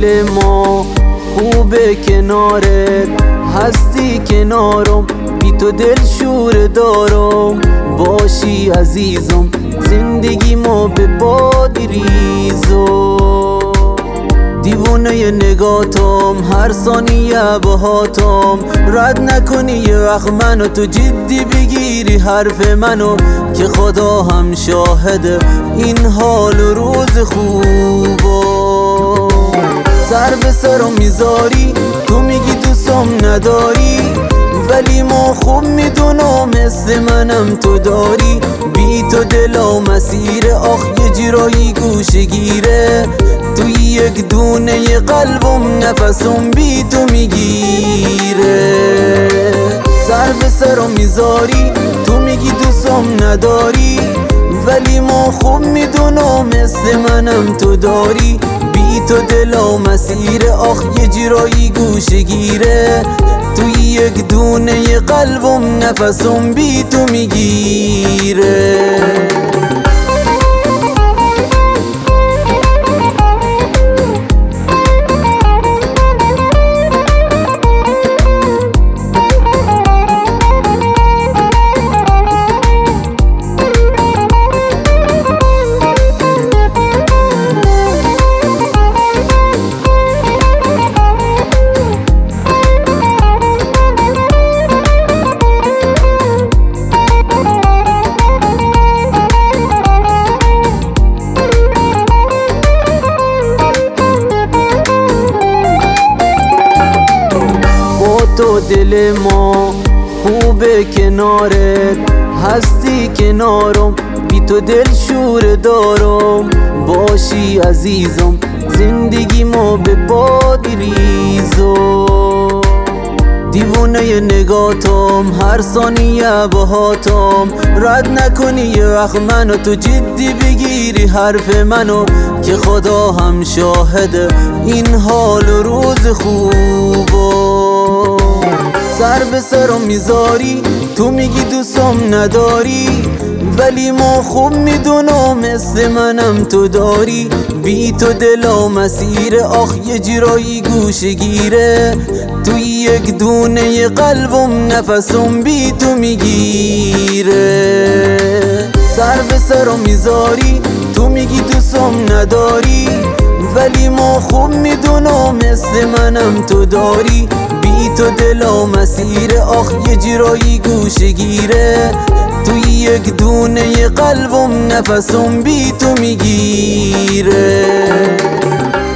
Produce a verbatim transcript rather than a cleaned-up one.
دل ما خوبه کنارت هستی کنارم، بی تو دل شور دارم. باشی عزیزم زندگی ما به باد ریزم، دیوونه نگاتم هر ثانیه بهاتم. رد نکنی یه وقت منو، تو جدی بگیری حرف منو، که خدا هم شاهده این حال و روز خوبا. سر به سرم میذاری تو میگی دوستم نداری، ولی ما خوب میدونم مثل منم تو داری. بی تو دلا مسیر آخ یه جرایی گوشه گیره، توی یک دونه ی قلبم نفسم بی تو میگیره. سر به سرم میذاری تو میگی دوستم نداری، ولی ما خوب میدونم مثل منم تو داری. بی تو دلا مسیر آخ یه جرایی گوشه گیره، توی یک دونه ی قلبم نفسم بی تو میگیره. تو دل ما خوبه کنارت هستی کنارم، بی تو دل شور دارم. باشی عزیزم زندگی ما به باد ریزم، دیوونه نگاتم هر ثانیه بهاتم. رد نکنی یه وقت منو، تو جدی بگیری حرف منو، که خدا هم شاهده این حال و روز خوبا. سر به سرم میذاری تو میگی دوستم نداری، ولی ما خوب میدونم مثل منم تو داری. بی تو دلا مسیر آخ یه جرایی گوشه گیره، توی یک دونه ی قلبم نفسم بی تو میگیره. سر به سرم میذاری تو میگی دوستم نداری، ولی ما خوب میدونم مثل منم تو داری. بی تو دلا مسیر آخ یه جرایی گوشه گیره، توی یک دونه ی قلبم نفسم بی تو میگیره.